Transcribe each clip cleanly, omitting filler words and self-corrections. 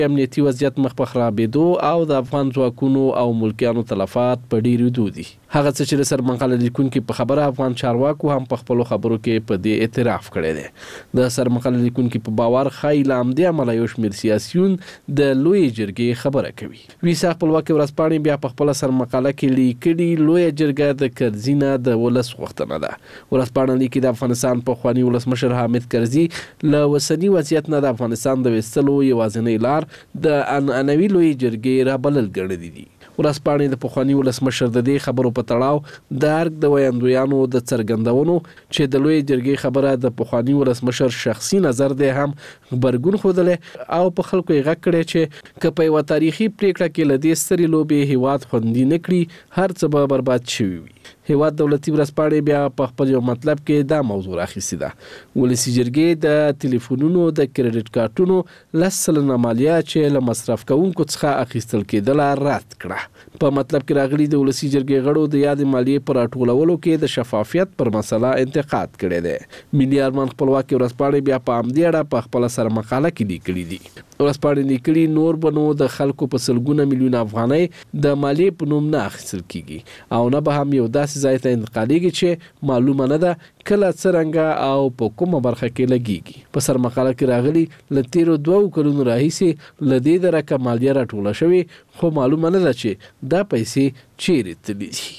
امنیتي وضعیت مخ په خرابېدو او د افغان ځواکونو او ملکیانو تلفات په ډېرېدو دي. هغه څه چې سرمقاله لیکونکي په خبره افغان چارواکو هم په خپلو خبرو کې په دې اعتراف کړی دی. د سرمقاله لیکونکي په باور ښایي له همدې امله یو شمېر سیاسیون د لویې جرګې خبره کوي. ویسا خپلواکې ورځپاڼې بیا په خپله سرمقاله کې لیکلي لویه جرګه د کرزي نه د ولس غوښتنه ده. ورځپاڼه لیکي د افغانستان پخواني ولسمشر حامد کرزي له اوسني وضعیت نه د افغانستان د ویستلو یوازینۍ لار د عنعنوي لویې جرګې رابلل ګڼلي دي. ورځپاڼې د پخواني ولسمشر د دې خبرو په تړاو د ارګ د ویاندویانو د څرګندونو چې د لویې جرګې خبره د پخواني ولسمشر شخصي نظر دی هم غبرګون ښودلی او په خلکو یې غږ کړی چې که په یوه تاریخي پریکړه کې له دې سترې لوبې هیواد خوندي نه کړي هر څه به برباد شوي وي. هیواد دولتي ورځپاڼې بیا په خپل یو مطلب کې دا موضوع راخیستې ده. ولسي جرګې د تلیفونونو د کریډټ کارتونو 10% مالیه چې له مصرف کوونکو څخه اخیستل کېدله رد کړه. په مطلب کې راغلي د ولسي جرګې غړو د یادې مالیې په راټولولو کې د شفافیت پر مسله انتقاد کړی دی. ملي ارمان خپلواکې ورځپاڼې بیا په همدې اړه په خپله سرمقاله کې لیکلي دي. ورځپاڼې لیکلي نور به نو د خلکو په سلګونه میلیونه افغانۍ د مالیې په نوم نه اخیستل کیږي او نه به هم یو داسې ځای ته انتقالیږي چې معلومه نه ده کله څرنګه او په کومه برخه کې لګیږي. په سرمقاله کې راغلي له تیرو 2 کلونو راهیسې له دې درکه مالیه راټوله شوې خو معلومه نه ده چې دا پیسې چیرې تللي دي.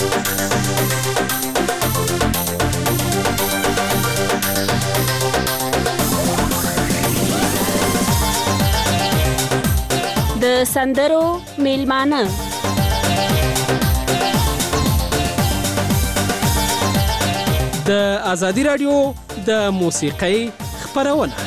د سندرو میلمانه د ازادي رادیو د موسیقۍ خپرونه.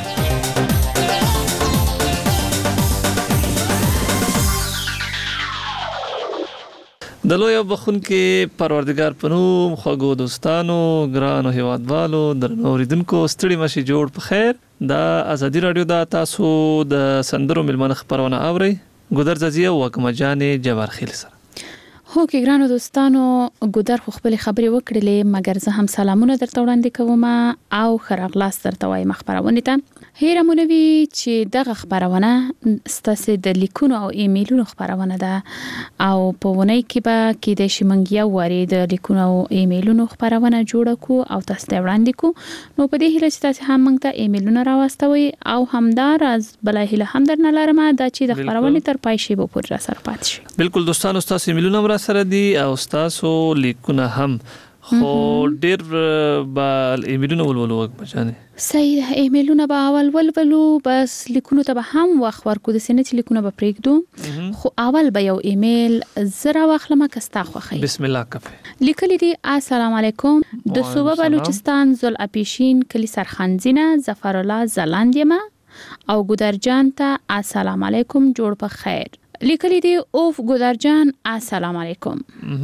د لوی بخونکي پروردګار په نوم خوږو دوستانو ګرانو هیوادوالو درنو اوریدونکو ستړي مشي جوړ په خیر. د ازادي رادیو د تاسو د سندرو میلمانه خپرونه اورئ. ګودر زازیه وکمه جانې جبار خیل سره. هو کې ګرانو دوستانو ګودر خو خپل خبرې وکړلې مګر زه هم سلامونه درته وړاندې کوم او خراغلاس درته وایم خبرونه ته. هیره مونوي چې دغه خبرونه ستاسو د لیکونو او ایمیلونو خبرونه ده او په ونی کې به کې د شمنګیا وری د لیکونو او ایمیلونو خبرونه جوړ کو او تاسو ته وړاندې کو. نو په دې هیله چې تاسو هم موږ ته ایمیلونه راوستوي او همدار از بل هیله هم درنه لرم دا چې د خبرونه تر پای شي به پور را سره پات شي. بالکل دوستانو تاسو ایمیلونه سره دي او تاسو لیکونه هم خو ډیر با ایمیلونه ولولو وګمچانه صحیح. ایمیلونه به اول ولولو بس لیکونه ته به هم وخت ورکو د سینې لیکونه به پرېږدو خو اول به یو ایمیل زرا واخلم کستا خوخی. بسم الله کفه. لیکلی دی السلام علیکم د صوبه بلوچستان زل اپیشین کلی سرخنزینه ظفر الله زلاندیمه او ګودرجان ته السلام علیکم جوړ په خیر. لیکلی دی اوف ګودرجان السلام علیکم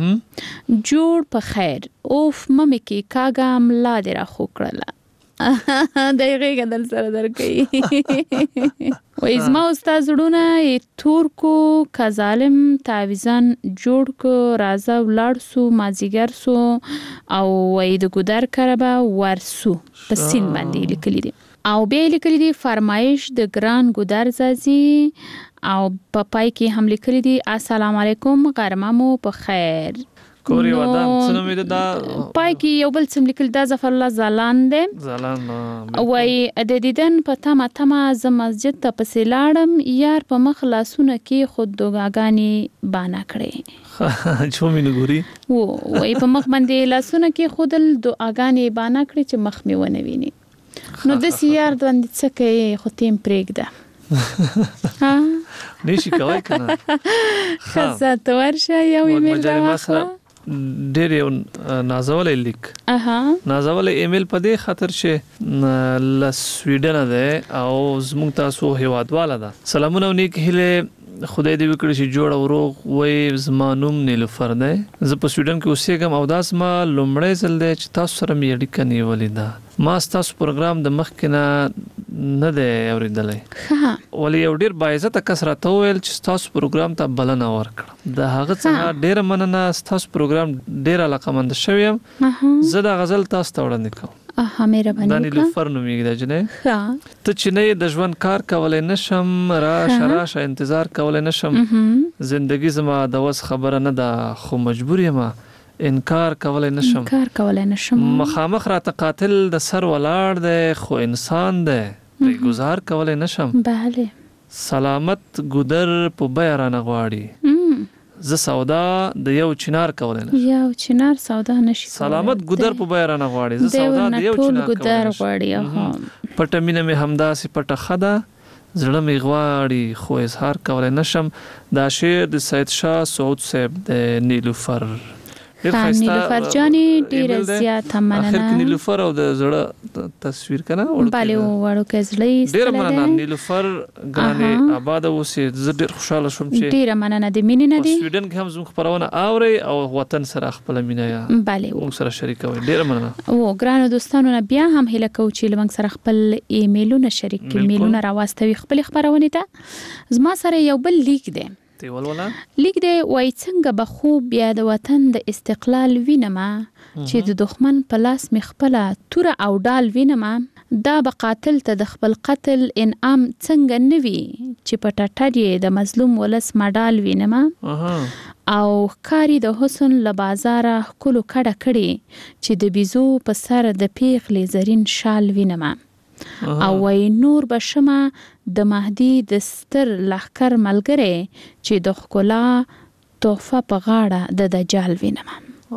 جوړ په خیر. اوف ممه کې کاګه ملا دی را خو کړله دغه غدل سره درکې و ازما استاد زړونه تورکو کظالم تعویزان جوړ کو رازه ولړ سو مازیګر سو او وې د ګودر کربا ورسو په سین باندې لیکلی دی او به لیکلی دی فرمایش د ګران ګودر زازي او په پای کې هم لیکلی دی السلام علیکم غرمه مو په خیر. کوري ودان څنګه مې دا پای کې یو بل څم لیکل دا ظفر الله زلان وای د دیدن په تمه ز مسجد ته پسې لاړم یار په مخ لاسونه کې خود دوګاګانی بانا کړې چو مې نګوري وای په مخ باندې لاسونه کې خودل دوګاګانی بانا کړې چې مخ مې ونه ویني. نو د سیار د څه کې خو تیم پرېږده ها نشي کوي کنه خزات ورشه یو ایمیل راوخه ډېر یو نازول لیک نازول ایمیل په دې خاطر چې ل سویډن ده او زموږ تاسو هیوادواله ده. سلامونه نیک هله خدای دې وکړي چې جوړ او روغ وې زمانوم نیلوفر ده. زه په سویډن کې اوسېږم او داس ما لومړی ځل دی چې تاسو سره مې اړیکه نیولې ده. ما تاسو پروګرام د مخکې نه دی اورېدلی ولی یو ډېر باعزته کس راته وویل چې تاسو پروګرام ته بلنه ورکړه. د هغه څخه ډېره مننه. تاسو پروګرام ډېر علاقمند شوم. زه د غزل تاسو ته وړاندې کوم. مهرباني دا نیلوفر نومیږي دا جنې ته چې نه د ژوند کار کولای نشم راشه انتظار کولای نشم زندگی زما د وس خبره نه ده خو مجبور یم انکار کولای نشم مخامخ را قاتل د سر ولاړ دی خو انسان دی گزار کولای نشم بله سلامت ګودر په بیه رانه غواړي زه سودا د یو چنار کولای نشم یو چنار سودا نشي سلامت ګودر په بیه رانه غواړي زه سودا د یو چنار کولای نشم پټه مینه مې همداسې پټه خده زړه مې غواړي خو اظهار کولای نشم دا شعر د سید شاه سعود صاحب د نیلوفر نیلوفر جانی ډیره زیاته مننه اخر کې نیلوفر او د زړه تصویر کنه بله وړو کې زړه ډیره مننه نیلوفر ګرانه آباد اوسې زه ډیر خوشاله شوم چې ډیره مننه د مینې نه دی سویډن کې هم زموږ خبرونه اوري او وطن سره خپل مینه یا بله موږ سره شریکوي ډیره مننه او ګرانو دوستانو نه بیا هم هیله کوم چې موږ سره خپل ایمیلونه شریک کړئ میلونه راوستوي خپل خبرونه ته زما سره یو بل لیک دی لیک دی وای څنګه به خوب بیا د وطن د استقلال وینم چې د دښمن په لاس می خپل تور او ډال وینم دا به قاتل ته د خپل قتل انعام څنګه نوي چې په ټټړې د مظلوم ولس مډال وینم او کاری د حسن له بازار کولو کډه کړي چې د بيزو په سر د پیغلې زرین شال وینم او وای نور بشمه د مهدی د ستر لخر ملګری چې د خکلا تحفه په غاړه د دجال وینم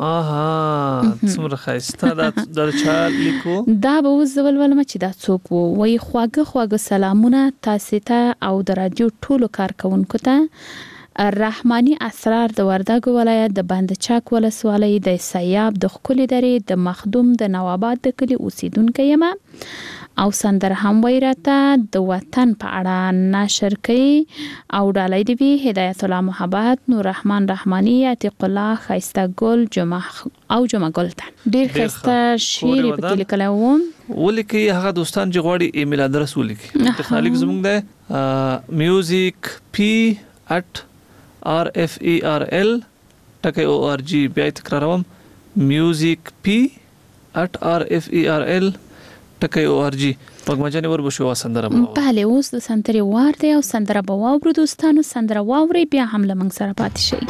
څومره ښایسته د چا لیکو دا به اوس زول ولم چې دا څوک وو وای خواږه سلامونه تاسو ته او د رادیو ټولو کارکونکو ته رحماني اسرار د وردګو ولایت د بندچاک ولسوالۍ د سیاب د خکلی درې د مخدوم د نواباد د کلی اوسیدونکو یم او سندر هم ویراته د وطن په اړه نشر کوي او ډالۍ دی هدایت الله محبت نور رحمان رحمانی عتیق الله خیسته ګل جمعه ګل ته ډیر خیسته شعر په لیکل ولیکي هغه دوستان چې غواړي ایمیل ادرس ولیکي تخنیک زموږ د میوزیک p@rferl.org بیا تکراروم musicp@rferl.org پګمجانې وربشو سندره بله اوس د سندرې وار دی او سندره به واورو دوستانو سندره واوري بیا هم له موږ سره پاتې شئ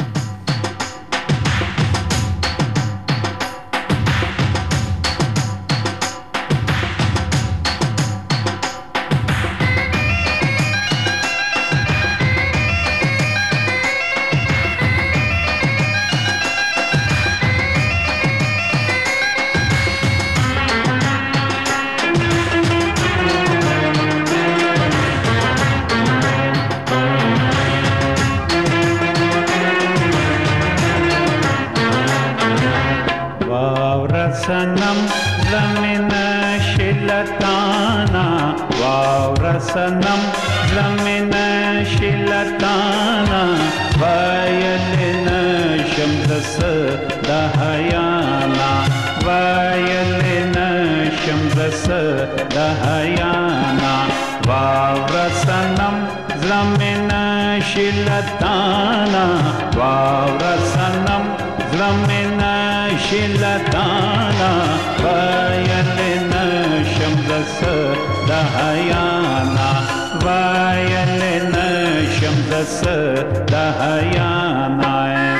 सनम ज़मीन शिलताना वावरा सनम ज़मीन शिलताना वायल नशम दस दहयाना वायल नशम दस दहयाना वावरा सनम ज़मीन शिलताना वावरा सनम ज़मीन शिलताना वायल नशम दस दहयाना वायल नशम दस दहयाना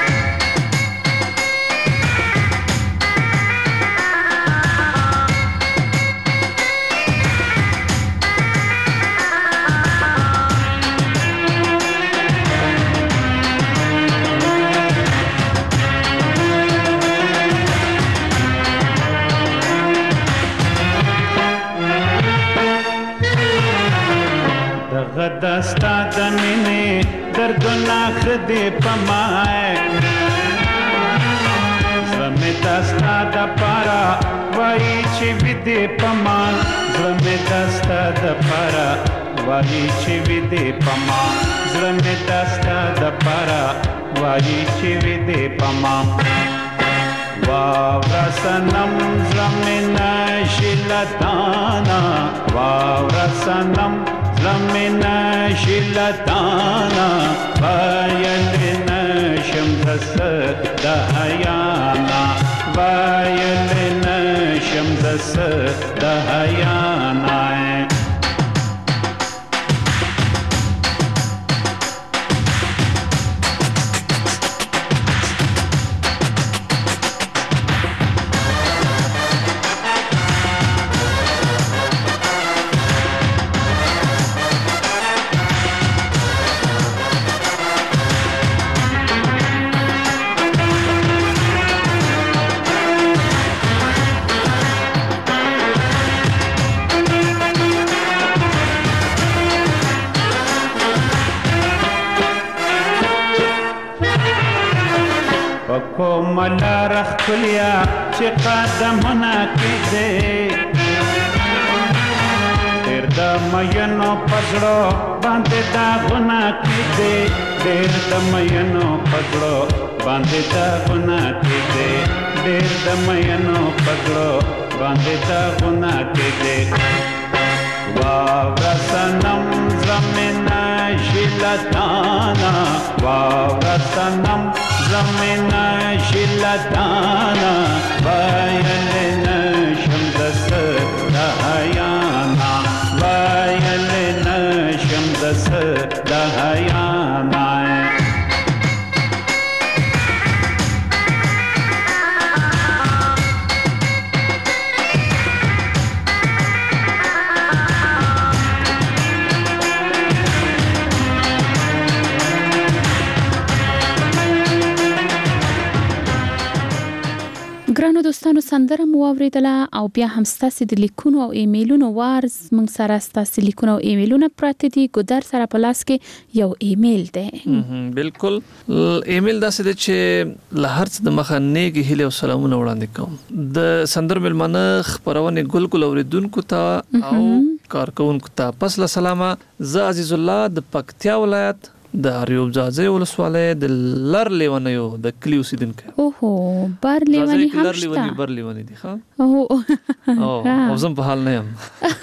दस्ता दमिने दर्दना खदे पमाए ज़मे दस्ता द पारा वाही चिविदे पमान ज़मे दस्ता द पारा वाही चिविदे पमान ज़मे दस्ता द पारा वाही चिविदे पमान वावरा सनम ज़मीन शिलताना वावरा सनम ज़मीन शिलताना वायल नशम दस दहयाना वायल नशम دس د حیا نای کومل رخلیا چې قدمونه کېده ډېر د مینو پزړو باندې داغونه کېده ډېر د مینو پزړو باندې داغونه کېده ډېر د مینو پزړو باندې داغونه کېده واوره صنم زمینه ژیلتانا واوره صنم زمینه ژیلتانا ویلی نشم دست د حیانا ویلی نشم دست د حیانا ګرانو دوستانو سندره مو واوریدله او بیا هم ستاسو د لیکونو او ایمیلونو وارز موږ سره ستاسو لیکونو او ایمیلونه پراته دي ګودر سره په لاس کې یو ایمیل دی بالکل ایمیل داسې دی چې له هر څه د مخه نیک هیله او سلامونه وړاندې کوم د سندر ملمانه خبرونه ګل اوریدونکو ته او کارکونکو ته پس له سلامه زه عزیز الله د پکتیا ولایت د اریوب ځاځي ولسوالۍ د لر لیونیو د کلی اوسیدونکو اوهو بر لیونی هم شته بر لیونی دي ښه او زم په حال نه یم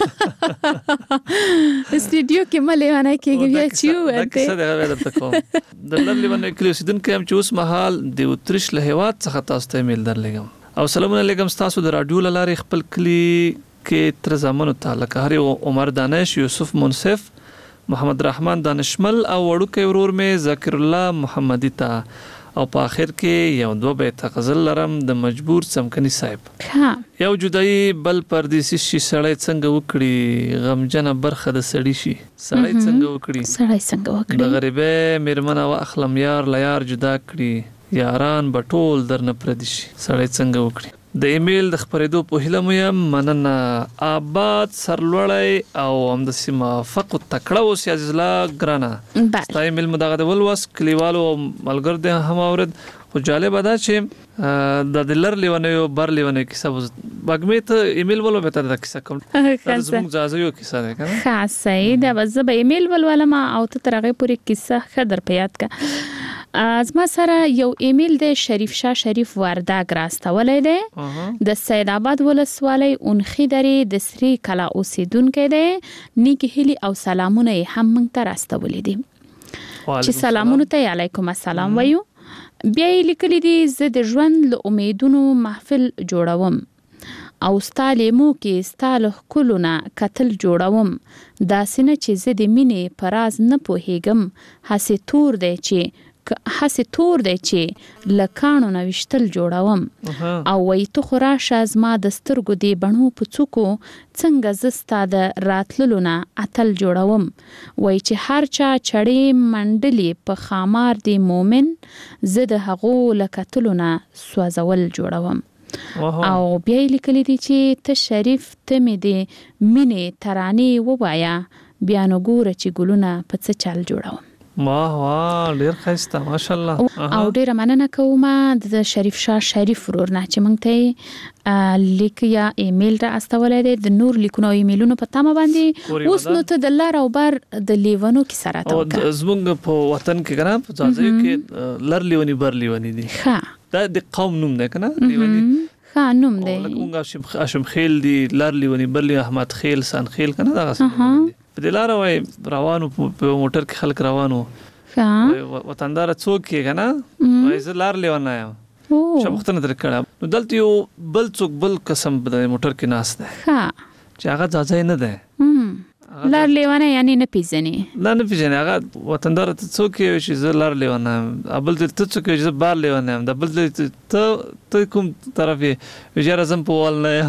استودیو کې مله ونه کېږي بیا چې ورته څه دا درته کوم د لر لیونی کلی اوسیدونکو هم چې اوس مهال د اتریش له هیواد څخه تاسو ته ایمیل درلګم او سلام علیکم تاسو د رادیو لارې خپل کلی کې تر زمانو تعلق هر عمر دانش یوسف منصف محمد رحمان دانشمل او وړوکی ورور می ذکر الله محمدی ته او په اخر کې یو دوه بیت غزل لرم د مجبور څمکني صاحب یو جدای بل پردیسی شي سړی څنګه وکړي غمجنه برخه د سړی شي سړی څنګه وکړي د غریبه میرمنه واخلم یار لیار جدا کړي یاران بټول درنه پردیشي سړی څنګه وکړي د ایمیل د خبرېدو په هیله مو یم مننه آباد سرلوړی او هم د سیمه فقو تکړه اوسې عزیز الله ګرانه ستا ایمیل مو دغه د ولوس کلیوالو ملګر دی هم اورید خو جالبه ده چې د لر لیونیو بر لیونیو کیسه بګمې ته ایمیل ولو به ته د کیسه کوم زموږ ځاځیو کیسه ده کنه خاص صحیح ده بس به ایمیل ولولم او ته ترغه پوری کیسه خدر پیاد کا از ما سره یو ایمیل د شریف شاه شریف ورداګ راستولې ده د سید آباد ولسوالۍ اونخي درې د سری کلا اوسیدونکو ده نیک هیلی او سلامونه هم موږ ته راستولې دي چې سلامونه ته علیکم السلام وایو بیا لیکلي دي زه د ژوند له امیدونو محفل جوړوم او ستالیمو کې ستاله کولونه قتل جوړوم داسنه چې زه د مینې پراز نه پوهیږم هسه تور دی چې لکانو نوشتل جوړوم او وای ته خراشه از ما د سترګو دی بڼو په څوکو څنګه زستا د راتللو نه اتل جوړوم وای چې هر چا چړې منډلې په خامار دی مومن زه د هغو لکتلو نه سوځول جوړوم او بیا لیکلی دی چې ته شریف ته مې دی مینې ترانې ووایا بیا نو ګوره چې ګلونه په څه چل جوړوم واه ډیر ښایسته ماشاءالله او ډیر مننه کوم د شریف شاه شریف ورور نه چې مونږ ته لیک یا ایمیل را استولې د نور لیکونو ایمیلونو په تمه باندې اوس نو ته د لار او بار د لیونو کې سره تا زمونږ په وطن کې کنه په ځای کې لر لیونی بر لیونی دي ها دا د قوم نوم نه کنه لیونی ها نوم دی لکه اشم خیل دی لر لیونی بر لی احمد خیل سان خیل کنه دا څه په دلاره وای روانو په موټر کې خلک روانو وطندار څوک کې کنه وای زه لار لیونه یم چې وختونه تر کړه نو دلته یو بل څوک بل قسم د موټر کې ناس ده چې هغه ځاځي نه ده لار لیوانه یعنی نه پیژنې نه پیژنې هغه وطندار ته څوک یې چې زه لار لیوانه ابل ته څوک چې زه بار لیوانه د بل ته کوم طرف یې وجاره زم په وال نه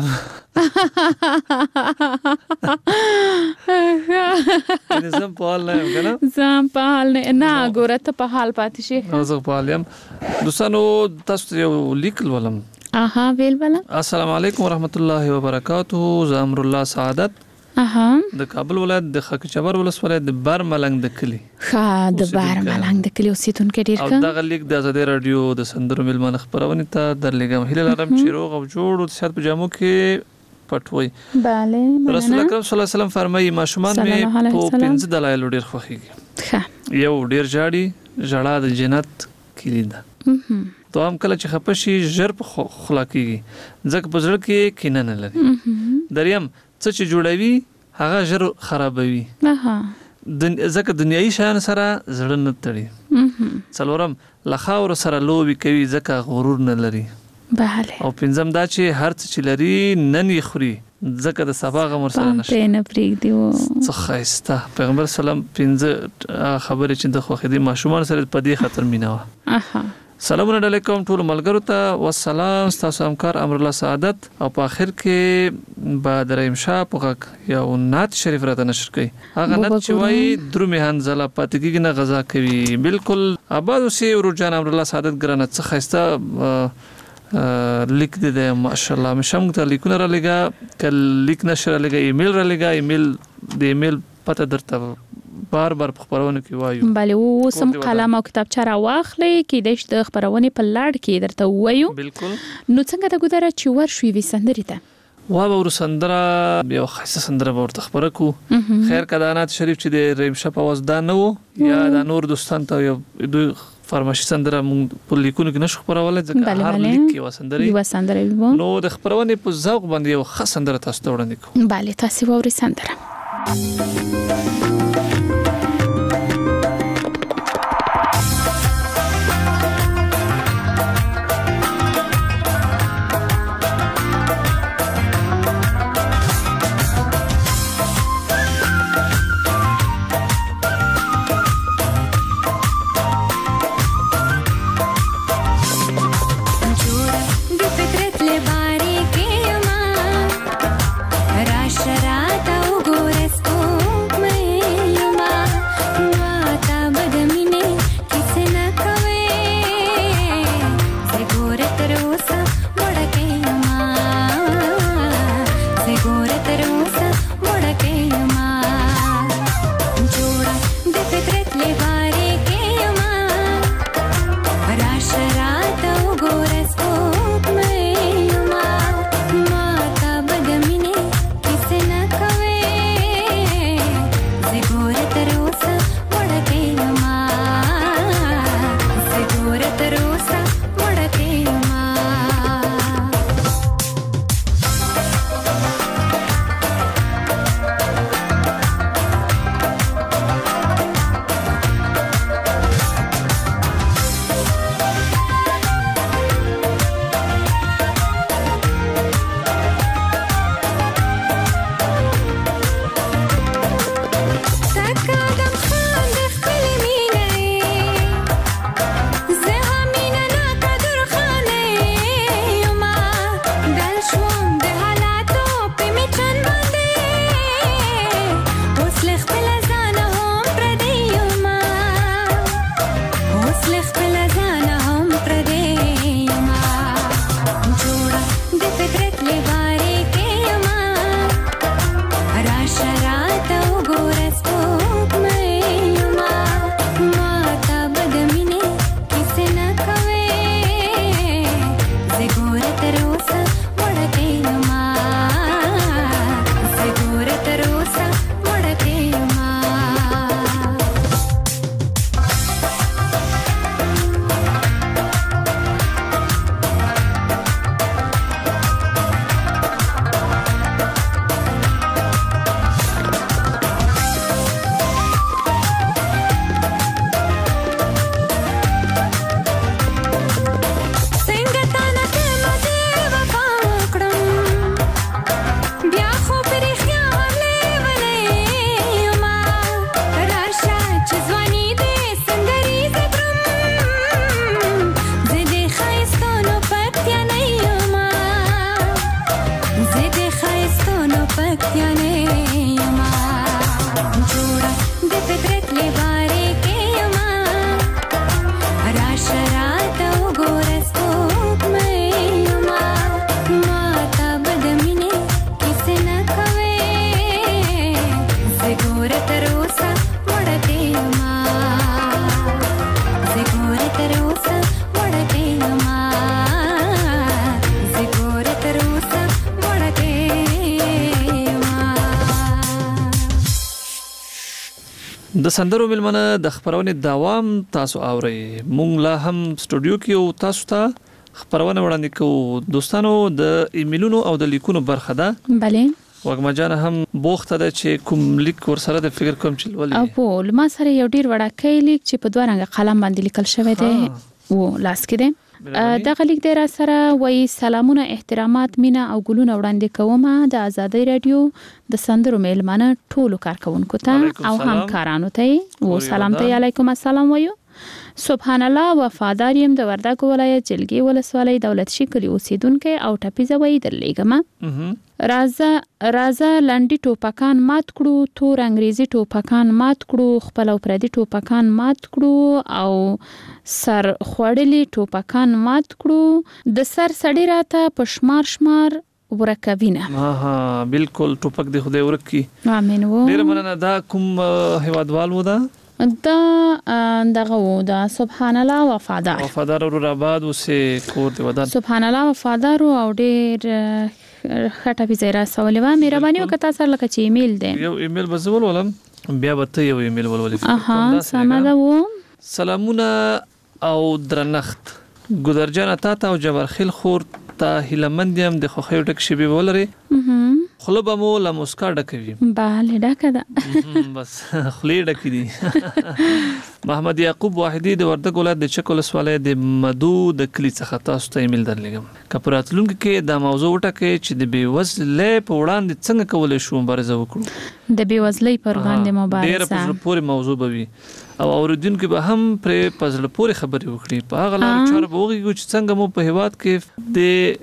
زم په حال نه کنه زم په حال نه ګوره ته په حال پاتې شي زه په حال یم دوستانو تاسو یو لیکل ولم ویل ولا السلام علیکم ورحمت الله وبرکاته ز امر الله سعادت د کابل ولایت د خاکچبر ولسوالۍ د بار ملنګ د کلی د بار ملنګ د کلی اوسیدونکو ډیر ښه او دغه لیک د آزادي رادیو د سندرو ملمنه خبرونه ته درلګم هله لرم چې روغ او جوړ او صحت پجامو کې پټوي bale رسول اکرم صلی الله علیه وسلم فرمایي ماشومان می په 15 دلایل ډیر خوخيږي یو ډیر جاړي جړه د جنت کلی ده تو هم کله چې خپشي ژر په خلاقيږي ځکه په ځړ کې کینه نه لري دریم څه چې جوړوي هغه ژر خرابوي ځکه دنیایي شیان سره زړه نه تړي څلورم لخاور سره لوبي کوي ځکه غرور نه لري bale او پنځم دا چې هر څه چې لري نن یې خوري ځکه د سبا غمر سره نشي نه پریږدي څه خایسته پیغمبر سلام پنځه خبرې چې د خوخې دي ماشومان سره په دې خطر ميناوه سلامونه علیکم ټول ملګرو ته والسلام تاسو همکار امر الله سعادت او په اخر کې بعد رحیم شاه په یو نعت شریف راته نشر کړي هغه نعت چې وایي درومي هنزله پاتګي نه غزا کوي بالکل آباد اوسې ورجان امر الله سعادت ګرانه څه خسته لیک دې ماشاءالله مشم ته لیکونه را لګا کل لیک نشر لګا ایمیل را لګا ایمیل د ایمیل پته درته بار په خبرونه کې وایو bale وسم قلم او کتابچه را واخلې کې د خبرونه په لاړ کې درته وایو بالکل نو څنګه د ګذره چې ورشوي وسندري ته وا ور سندره یو خاصه سندره ورته خبره کو خیر کدانات شریف چې د رحیم شاه په واسطه نه وو یا د نور دوستان ته یو دوی فرمایشي سندره مونږ په لیکونو کې نشو خبرول ځکه هر لیک کې وسندري نو د خبرونه په ذوق باندې یو خاصه سندره تاسو ته وړاندې کوم bale تاسو ووري سندره Shara ta ugores ko mein د سندرو ملمنه د خبرونې دوام تاسو اورئ. مونږ لا هم سټوډیو کې یو تاسو ته خبرونه وړاندې کوو. دوستانو د ایمیلونو او د لیکونو برخه ده. بله وګما جان هم بوخته ده چې کوم لیک ورسره د فکر کوم چې ولې او په ما سره یو ډیر وړاکې لیک چې په دوه رنګ قلم باندې لیکل شوی دی و لاس کې دی. دغه لیک دی را سره وایي سلامونه، احترامات، مینا او ګلونه وړاندې کوم د آزادۍ رادیو د سندرو میلمانه ټولو کارکونکو ته او همکارانو ته و سلام ته علیکم السلام وایو. سبحان الله وفادار یم د وردګو ولایت جلګي ولسوالۍ دولت شي کلی اوسیدونکو او ټپیزه وای درلېګم. رازه لنډي ټوپکان مات کړو، تور انګریزي ټوپکان مات کړو، خپل او پردي ټوپکان مات کړو او سر خوړلي ټوپکان مات کړو. د سر سړی راته په شمار ورکوینه. بالکل ټوپک دی خدای ورکی. امين و. ډیر مننه. دا کوم هیوادوال و ده؟ دا دغه و دا سبحان الله وفادار ورور آباد اوسې کور دی ودان. سبحان الله وفادار او ډیر خټه پیزه سوالې و مهرباني وکړه سره لکه چې ایمیل دی. یو ایمیل بزول ولم بیا به ته یو ایمیل ولولې. اها سمه ده و. سلامونه او درنښت ګودرجان ته او جبرخیل خور ته هیلمندیم د خوخیو ډک شی به ولري. خلب مو لا مسکا ډکوي. bale ډکه ده بس خلی ډکی دي. محمد یعقوب واحدی د وردګ ولایت د چکول سواله د مدو د کلی څخه تاسو ته ایمیل درلګم. کپراتلونکو کې دا موضوع وټکه چې د بیوزلۍ په وړاندې څنګه کولای شو مبارزه وکړو. د بیوزلۍ پر وړاندې مبارزه ډېر په پوره موضوع بوي او اوریدونکو به هم پر پزړه پوره خبرې وکړي. په هغه لار چاره به وګورئ چې څنګه مو په هیواد کې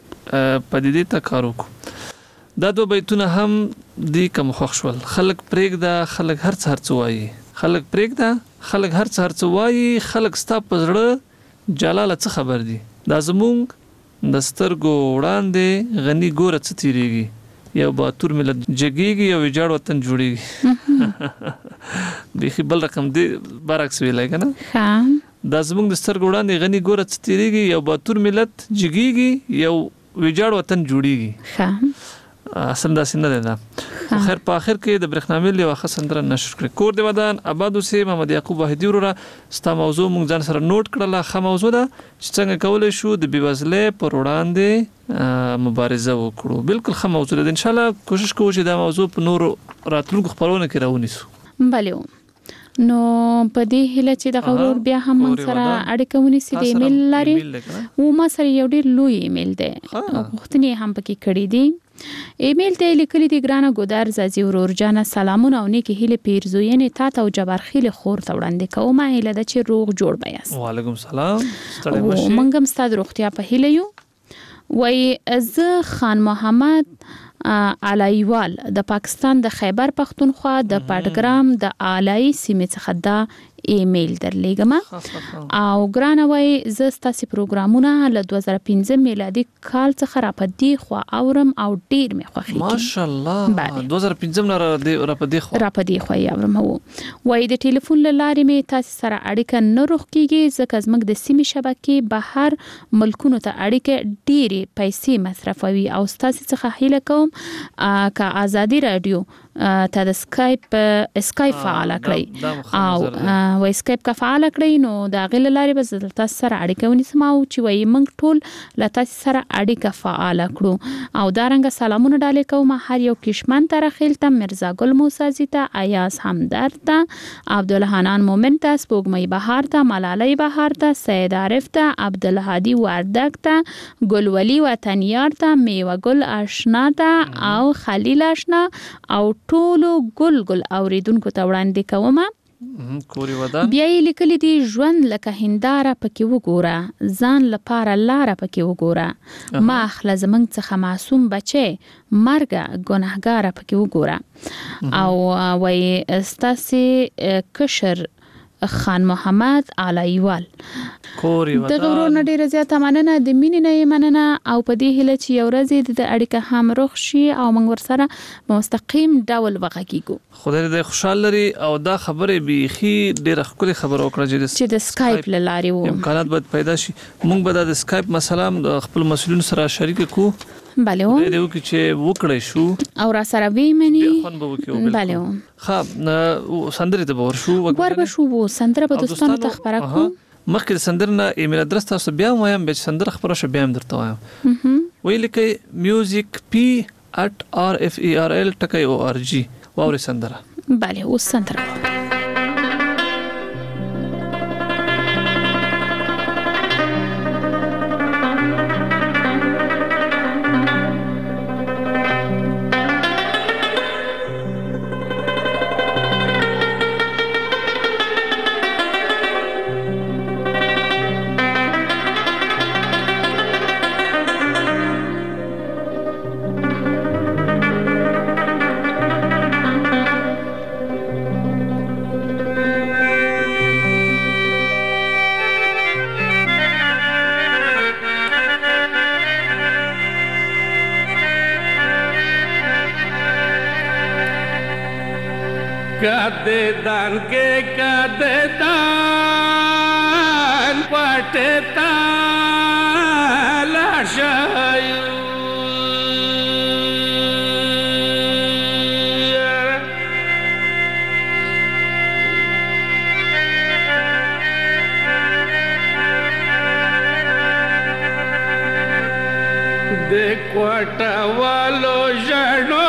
د پدیدې ته کار وکړو. دا دو بیتونه هم دی کوم خوښول. خلک پرېږده، خلک هر څه وایي. خلک پرېږده، خلک هر څه وایي. خلک ستا په زړه جلاله څه خبر دي. دا زمونږ د سترګو وړاندې غني ګوره څه تیریږي. یو باتور ملت جګیږي یو ویجاړ وطن جوړیږي. بیخي بل رقم دی برعکس ویلای کنه. دا زمونږ د سترګو وړاندې غني ګوره څه تیریږي یو باتور ملت جګیږي یو ویجاړ وطن جوړیږي. اصل دا سینه ده. خیر په اخر کې د برېښنامل یو خسندره نشر کړ. کور دی ودان آباد اوسې. محمد یعقوب واحدی وروره ستا موضوع مونږ ځان سره نوٹ کړله. ښه موضوع ده چې څنګه کولای شو د بیوزلۍ پر وړاندې مبارزه وکړو. بالکل ښه موضوع ده. ان شاء الله کوشش کوو چې دا موضوع په نور راتلونکو خبرونه کې راونیسو. بله نو په دې هیله چې د غوړ بیا هم من سره اړیکه ونیسي. د ایمیل لري و ما سره یو ډیر لوی ایمیل دی. غوښتنې هم پکې کړې دي. ایمیل ته لیکلي دي ګرانه ګودر زازي ورور جانه سلامونه او نیکی هیله پیرزوینې تا ته او جبرخیل خور ته وړاندې کوم. هیله ده چې روغ جوړ بیاست. وعلیکم السلام. ستړي مشي. مونږ هم ستاسو روغتیا په هیله یو. وای زه خان محمد علایوال د پاکستان د خیبر پختونخوا د پټګرام د آلای سیمې څخه دا ایمیل درلېګم. او ګرانه وای زه ستاسو پروګرامونه له 2015 میلادي کال څخه را پدې خو اورم او ډیر مې خوښیږي. ماشاءالله 2015 نه را پدې خو اورم. وای د ټلیفون لارې مې تاسو سره اړیکه نه روغ کیږي ځکه زموږ د سیمې شبکې بهر ملکونو ته اړیکه ډېری پیسې مصرفوي او تاسو څخه هیله کوم که آزادي رادیو ته د اسکایپ فعال کړئ او اسکایپ کا فعال کړئ نو دا غل لارې به تاسو سره اړیکه ونیسم او چې وای موږ ټول له تاسو سره اړیکه فعال کړو. او دا رنګ سلامونه ډالې کوم هر یو کشمن تر خیل ته مرزا ګل موسی ته ایاز همدرد ته عبدالحنان مومن ته سپوږمۍ بهار ته ملالۍ بهار ته سید عارف ته عبدالهادي وردګ ته ګلولي وطنیار ته میوه ګل آشنا ته او خلیل آشنا او ټولو ګل اوریدونکو ته وړاندې کوم. بیا یې لیکلي دي ژوند لکه هنداره پکې وګوره ځان لپاره لاره پکې وګوره ما اخله زمنګ څخه معصوم بچي مرګه ګناهګاره پکې وګوره. او وای ستاسو کشر خان محمد علایوال کور یو د غوړو ډیره زیاته مننه د مینې نه مننه او په دې هله چې یو ورځ د اړیکه هم روغ شي او موږ ورسره مستقیم ډول وغږیږو خدای دې خوشاله لري او دا خبره بيخي ډیره ښکلي خبره وکړه چې د سکایپ لاري وو امکانات به پیدا شي موږ به د سکایپ مسله د خپل مسؤلین سره شریک کو بله و دې وکړي چې وکړې شو او را سره وی مني خون به وکړو بله و ها سندره ته ورشو وربشو سندره به دوستانو ته خبره کو مخکې سندرنا ایمیل ادرس تاسو بیا وایم به سندره خبره شو بیا هم درته وایم ویل کې میوزیک p@rferl.org واوري سندره بله او سندره Kadedan ke kadedan pateta la shayu de kwata walo jano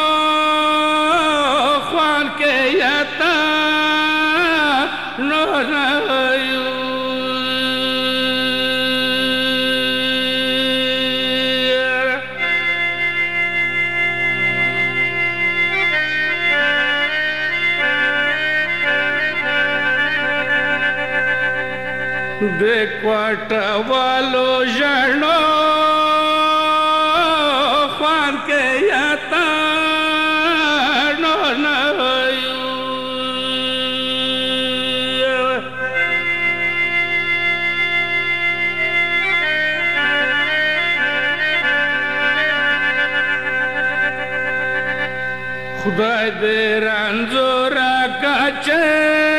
de kwata walo jano Juan ke yata no na Khudai de ranzora kache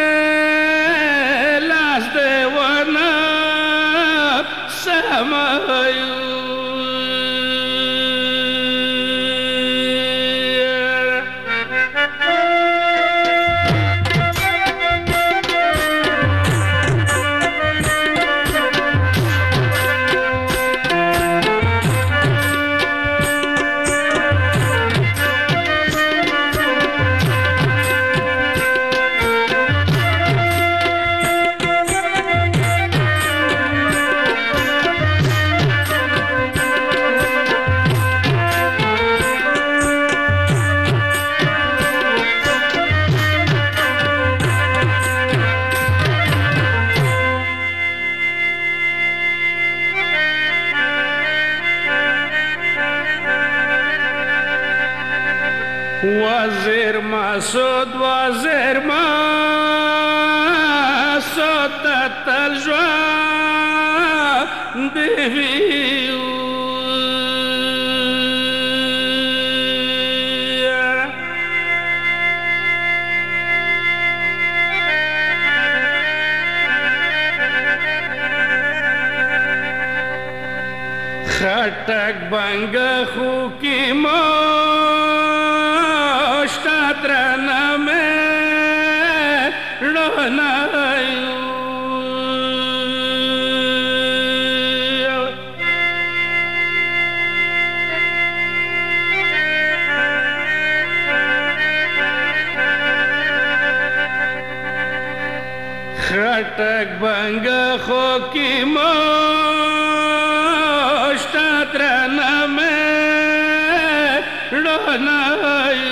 las de wana samayu Wazir Masud Wazir Masud Tatal Jwa Deviu Khatak banga khukimo Shtatrana me lonayu Khatak banga khokimo Shtatrana me lonayu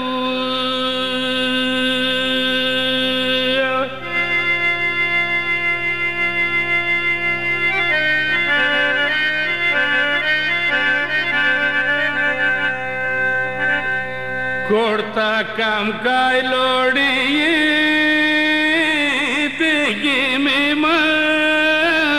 Korta kam kai lodi digi mi ma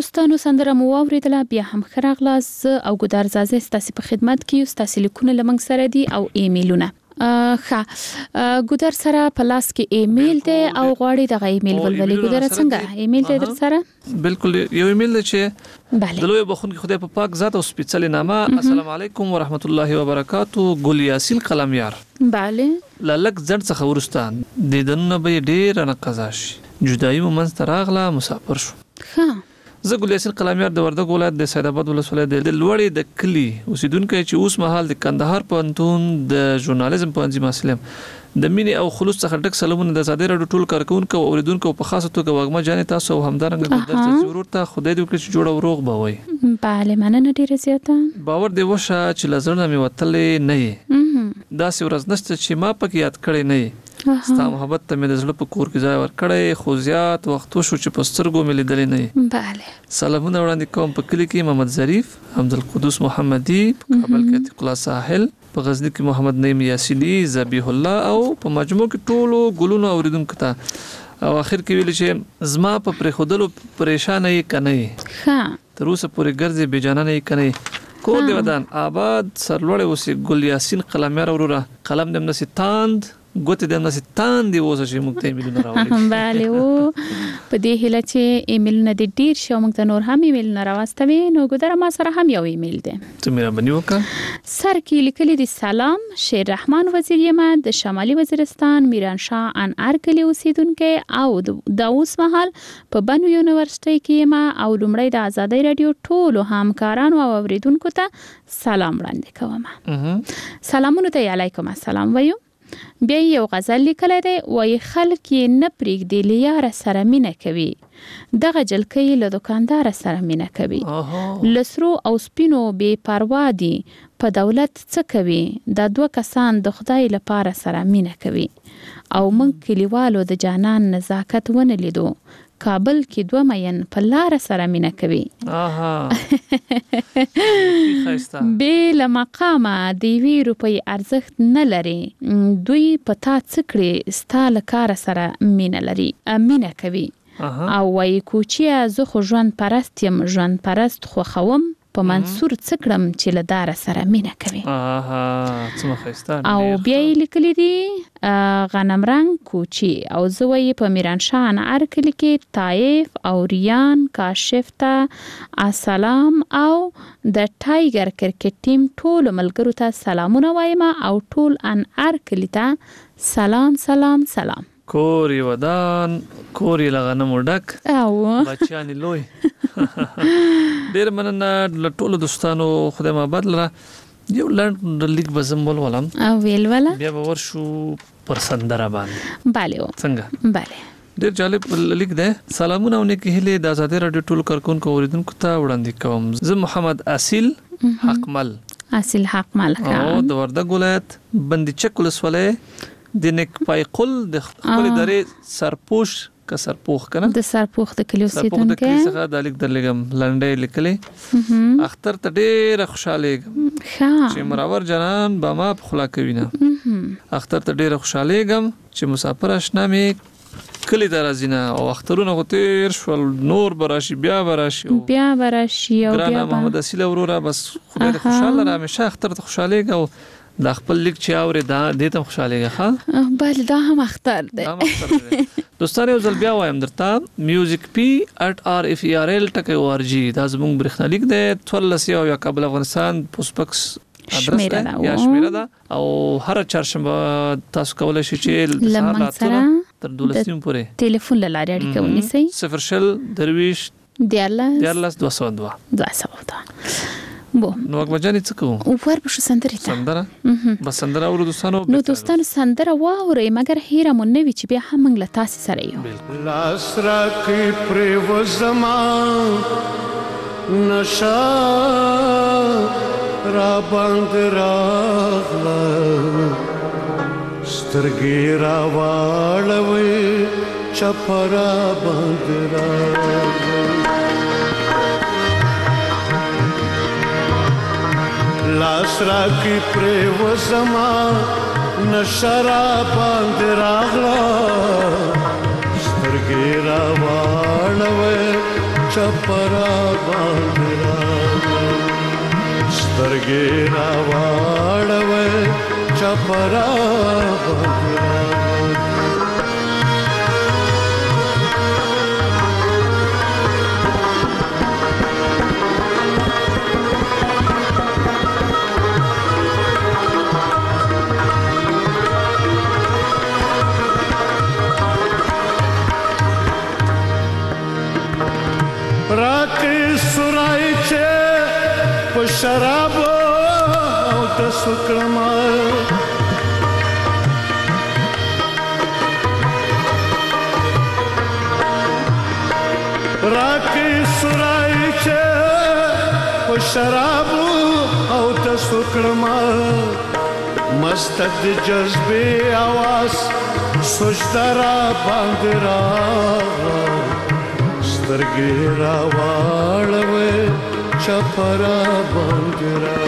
دوستانو سندره مو واوریدله، بیا هم ښه راغلاست. او ګودر زازه ستاسو په خدمت کې یو. ستاسو لیکونه لمنګ سره دي او ایمیلونه. ګودر سره په لاس کې ایمیل دی او غواړي دغه ایمیل ولولي. ګودر څنګه ایمیل دی در سره؟ بالکل یو ایمیل دی چې د لوی بخون کې خدای په پاک ذات او سپیڅلې نامه السلام علیکم ورحمت الله وبرکاتو ګل یاسین قلمیار. bale لک زړ څخه ورستان د دنه به ډیر نه قضا شي جدایي مومن تراغله مسافر شو. زه ګل یاسین قلمیار د وردګ ولایت د سید آباد ولسوالۍ د لوړې د کلی اوسیدونکو چې اوس مهال د کندهار پوهنتون د ژورنالیزم پوهنځي محصل یم. د مینې او خلوص څخه ډک سلامونه د آزادۍ راډیو ټول کارکونکو او اوریدونکو په خاصه توګه وګما جانې تاسو او همدارنګه ګودر چې ورور ته خدای دې وکړي چې جوړ او روغ به وي. bale مننه ډیره زیاته. باور دې وشه چې لزړه مې وتلې نه یې داسې ورځ نشته چې ما پکې یاد کړی نه یې. ستا محبت ته مې د زړه په کور کې ځای ورکړی خو زیات وخت وشو چې په سترګو مې لیدلې نه یې. bale سلامونه وړاندې کوم په کلی کې محمد ظریف، عبدالقدوس محمدي، په کابل کې عتیق الله ساحل، په غزنی کې محمد نعیم یاسینی، ذبیح الله او په مجموع کې ټولو ګلونو اوریدونکو ته. او اخر کې ویل چې زما په پرېښودلو پریشان یې کنه یې تر اوسه پورې ګرځې بېجانانه یې کنه یې. کور دې ودان آباد سرلوړی اوسې ګل یاسین قلمیار وروره. قلم دې همداسې تاند ګوتې دې همداسې تاندې اوسه چې موږ ته ایمیلونه راوړي. bale په دې هیله چې ایمیلونه دې ډیر شي او موږ ته نور هم ایمیلونه راواستوي. نو ګودر ما سره هم یو ایمیل دی. ته مهرباني وکړه. سر کې لیکلي دي سلام شیر رحمان وزیر یم د شمالي وزیرستان میران شاه ان ارکلی اوسیدونکو او د اوس مهال په بنو یونیورسيټي کې یم او لومړی د آزادۍ رادیو ټولو همکارانو او اوریدونکو ته سلام وړاندې کوم. سلامونه ته علیکم السلام وایو. بیا یو غزل لیکلی دی وایي خلک یې نه پرېږدي له یاره سره مینه کوي دغه جلکۍ له دوکاندار سره مینه کوي له سرو او سپینو بې پروا دي په دولت څه کوي دا دوه کسان د خدای لپاره سره مینه کوي او موږ کلیوالو د جانان نزاکت ونه لیدو کابل کې دوه مین په لار سره مینه کوي. بې له مقامه د یوې روپۍ ارزښت نه لري دوی په تا څه کړي ستا له کاره سره مینه کوي او وایي کوچیه زه خو ژوند پرست یم ژوند پرست خوښوم په منصور څه کړم چې له داره سره مینه کوي. او بیا یې لیکلي دي غنم رنګ کوچي او زه وایي په میران شاه انعر کلي کې طایف او ریان کاشف ته السلام او د ټایګر کرکټ ټیم ټولو ملګرو ته سلامونه وایم او ټول انعر کلي ته سلام سلام سلام. کور یې ودان کور یې له غنمو ډک بچیان یې لوی. ډېر مننه له ټولو دوستانو خدای محبت لره. یو لنډ لیک به زه ولولم او ویلوله بیا به ورشو پر سندره باندې. bale څنګه bale ډېر جالب لیک دی. سلامونه او نیکې هیلې د آزادۍ رادیو ټولو کارکونکو اوریدونکو ته وړاندې کوم. زه محمد اصیل حقمل او د وردګ ولایت بندیچک ولسوالۍ د نیک پای قل د خپل ادارې سرپوش که سرپوخ کنه د سرپوخ د کلیو سیدونکو د کلی څخه د لیک درلګم لنډې لیکلې اختر ته ډېر خوشاله چې مراور جنان با ما په خلا کوي نه اختر ته ډېر خوشاله غم چې مسافر آشنا مې کلی درازینه او اخترونه غوتیر شول نور براشي بیا براشي او بیا محمد اصیل اورورا بس خدای دې خوشاله را همیشه اختر ته خوشاله غو دا خپل لیک چې اوري دا دې ته خوشاله ښه بل دا هم اختر دی. دوستانو زل بیا وایم درته musicp@rferl.org دا زموږ برېښنالیک دی 13 یا کابل افغانستان پوسټبکس ادرس یا شمیره ده او هر چهارشنبه تاسو کولای شئ چې لمن سره تر 12 پورې ټلیفون لاره اړیکه ونیسئ 0 درویش 202 بو نو وګمجانې څه کوو ور به شو سندره بس سندره اورو دوستانو نو دوستانو سندره واورئ مګر هیره مون نوي چې بیا هم موږ له تاسو سره یو لاس را کې پر وزما نشا را باندې راغله سترګې را واړوي چپرا باندې راغله لاس را کی پر وزما نشرا باندې راغلا سترګې را واړوي چپرا باندې راغله سترګې راواړوي چپرا باندې شراب او د سکرم راکې سورای چې په شراب او د سکرم مستد جذبه आवाज سوچدارا باندې را سترګې را واړوي چپرا باندې را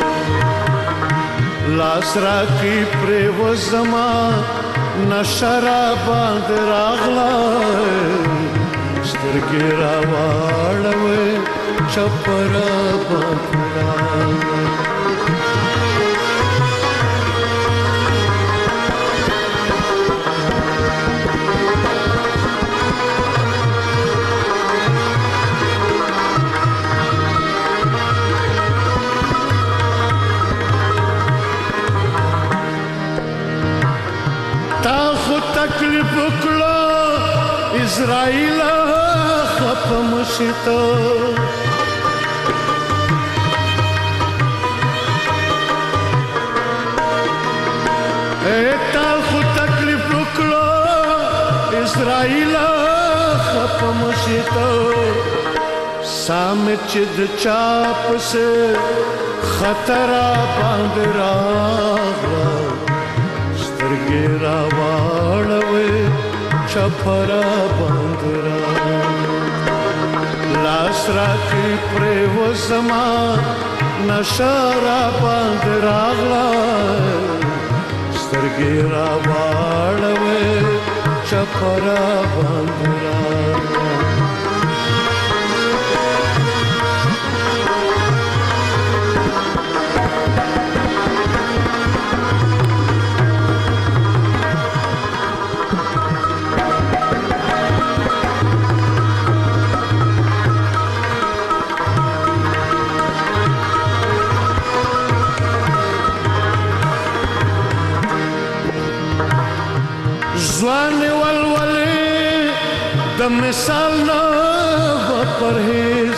لاس را کی پرې وزما نشرا باندې راغلا سترګې را واړوي چپرا باندې را تکلیف کړه اسرائیل ختم شته اته خو تکلیف کړه اسرائیل ختم شته سامه چې د چاپ سه خطر باندې راغله سترګې را واړوي چپرا باندې را لاس را کې پرې وزما نشرا باندې راغلا سترګې را واړوي چپرا باندې را ځواني ولولې د مثال نه پرهیز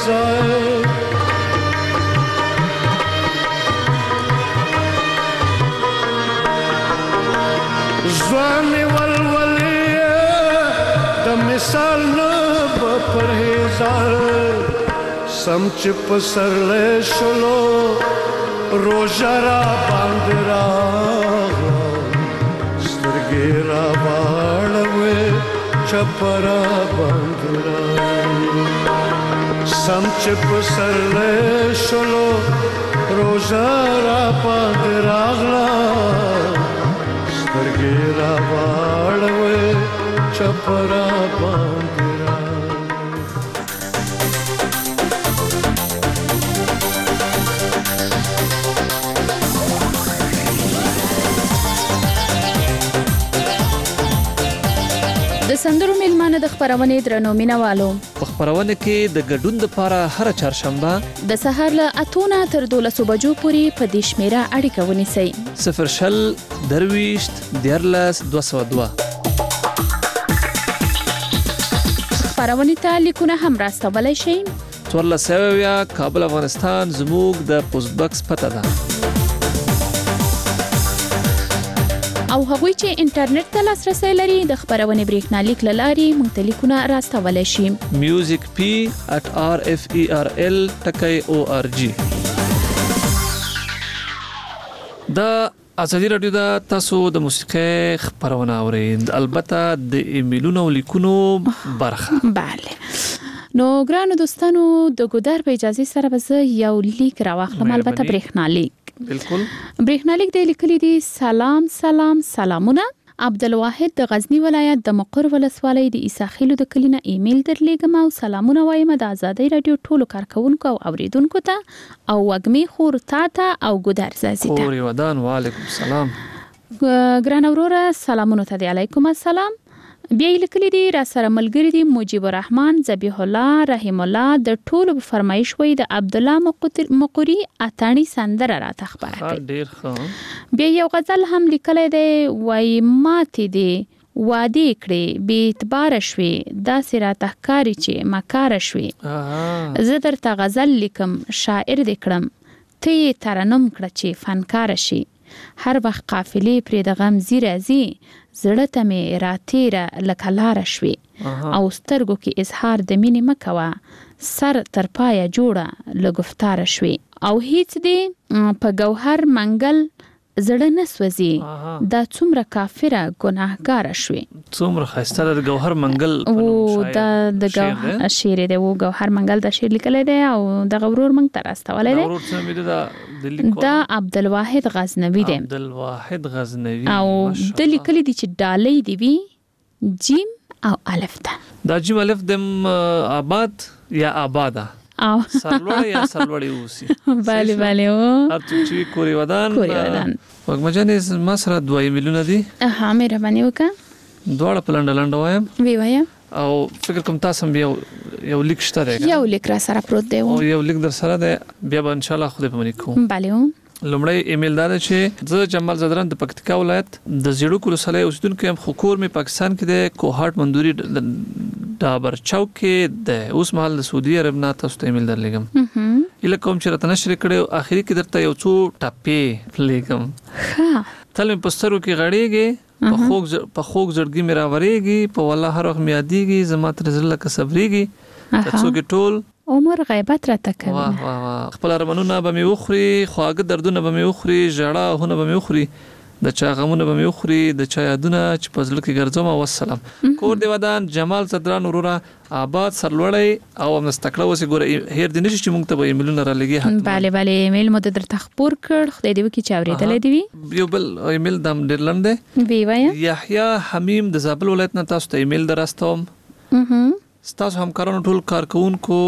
ځواني ولولې د مثال نه پرهیز سم چې پسرلې شلو روزه را باندې راغله سترګې را واړوي چپرا باندې را سم چې پسرلې شلو روزه را باندې راغله سترګې را واړوي چپرا باندې را د سندرو میلمانه د خبرونې درنو مینوالو په خبرونه کې د ګډون لپاره هر چهارشنبه د سهار له 8 تر 12 بجو پورې په دې شمیره اړیکه ونیسئ 0 درويشت دیرلس 202 خبرونه ته لیکونه هم راستولای شئ 14 کابل افغانستان زموږ د پوسټ باکس پته ده او هغوی چې انټرنیټ ته لاسرسي لري د خبرونه بریښنالیک لاري مونږ ته لیکونه راستولای شي musicp@rferl.org دا ازادي رادیو دا تاسو د موسیقي خبرونه اورئ البته د ایمیلونو لیکونو برخه bale نو ګرانو دوستانو د ګودر په اجازه سره به یو لیک راوخلم البته بریښنالیک بالکل بریښنالیک د لیکلي دي سلام سلامونه عبدالواحد د غزنی ولایت د مقر ولسوالۍ د عیسی خیلو د کلینه ایمیل درلیږم او سلامونه وایم د آزادۍ رادیو ټولو کارکونکو او اوریدونکو ته او وګمې خور تا او ګودر زازي ته. خوري ودان وعلیکم السلام. ګران وروره سلامونه ته دی علیکم السلام. بیا یې لیکلي دي را سره ملګري دي مجیب الرحمن ذبیح الله رحیم الله د ټولو په فرمایش وی د عبد الله مقری اتانی سندره را تخبره کوي. ډیر ښه. بیا یو غزل هم لیکلی دی وای ماتې دی وادي کړې بې اعتباره شوې داسې راته ښکاري چې مکاره شوې. زه درته غزل لیکم شاعر دې کړم ته یې ترنم کړه چې فنکاره شي. هر وخت قافلې پرې د غم زی راځي زړه ته مې راتېره لکه لاره شوې او سترګو کې اظهار د مینې مه کوه سر تر پایه جوړه له گفتاره شوې. او هیڅ دې په ګوهر منګل زړه نه سوځي دا څومره کافره ګناهګاره شوې. څومره ښایسته د ګوهر منګل او د ګوهر شعر دی او ګوهر منګل د شعر لیکلی دی او دغه ورور موږ ته راستولی دی. دا عبدالواحد غزنوي دی. عبدالواحد غزنوي او د لیکلی دی چې ډالۍ دی وي جیم او الف ده. دا جیم الف دم آباد یا آباده او سرلوړی یا سرلوړی اوسي. بله بله او هر څوک چې کوري ودان وګمه جانې ما سره 2 ایمیلونه دي. مهرباني وکړه. دواړه په لنډه وایم. وی وایم. او فکر کوم تاسو هم یو لیک شته دی. یو لیک را سره پروت دی. او یو لیک در سره دی بیا به ان شاء الله خو دې پمنې کوم. بله. لومړی ایمیل دا ده چې زه جمال زدران د پکتیکا ولایت د زیړو ولسوالۍ اوسیدونکی یم خو کور مې پاکستان کې د کوهاټ مندوري ډابر چوک کې د اوس مهال د سعودي عرب نه تاسو ته ایمیل درلیږم. اله کوم چې راته نشر کړو اخري کې درته یو څو ټاپې لیکم. تل مې پسترو کې غړېږي په خوږ زړګي مې راورېږي په والله هر وخت مې یادېږي زما تر زړه لکه صبرېږي ترڅو ټول عمر غیبت راته کوي. واه واه واه خپل ارمانونه به مې وخوري خواږه دردونه به مې وخوري ژړا هونه به مې وخوري د چا غمونه به مې وخوري د چا یادونه چې په زړه کې ګرځوم. والسلام. کور دی ودان جمال صدران وروره آباد سرلوړی او مستقله وسې ګوره هیر دی نشي چې موږ ته به ایمیلونه را لګي. بله بله ایمیل مو درته خپور کړ خدای دې وکړي چې اورېدلی دې وي. یو بل ایمیل د ډېر لنډ دی. وی وایه. یحیی حمیم د زابل ولایت نه تاسو ته ایمیل دراستوم. ستاسو همکارانو ټول کارکونکو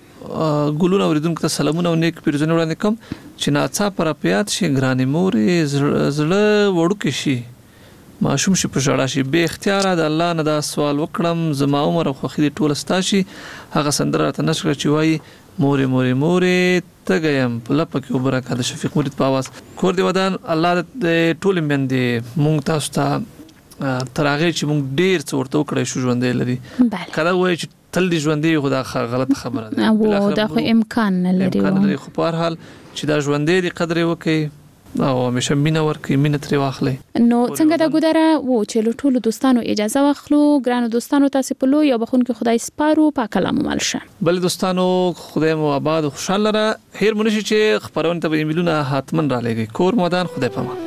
ګلونه اوریدونکو ته سلامونه او نیک پیرزونه وړاندې کوم چې ناڅاپه را په یاد شي ګرانې مورې زړه وړوکی شي ماشوم شي په ژړا شي بې اختیاره د الله نه دا سوال وکړم زما عمر او خوښي دې ټوله ستا شي. هغه سندره راته نشر کړه چې وایي مورې مورې مورې تږی یم په لپه کې اوبه راکړه د شفیق مرید په اواز. کور دې ودان الله د ټولې میندې موږ تاسو ته تر هغې چې موږ ډېر څه ورته وکړی شو ژوندی لري. که دا ووایي چې تل دې ژوندی خو دا غلطه خبره ده. دا خو امکان نه لري. خو په هر حال چې دا ژوندی دې قدر یې وکړي او همیشه مینه ورکړي مینه ترې واخلئ. نو څنګه دا ګودره و چې له ټولو دوستانو اجازه واخلو ګرانو دوستانو تاسې په لوی او بخونکي خدای سپارو پاک الله مو مل شه. بلې دوستانو خدای مو آباد او خوشحال لره. هیر مو نشي چې خپرونې ته به ایمیلونه حتما را لېږئ. کور مو ودان خدای پامان.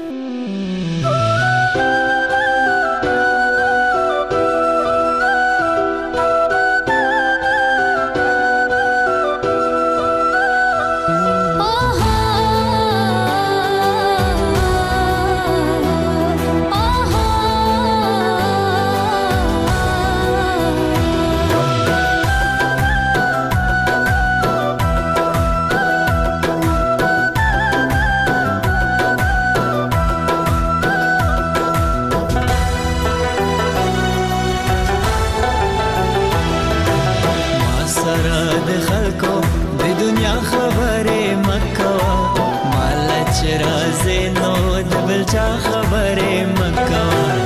خبرې مکو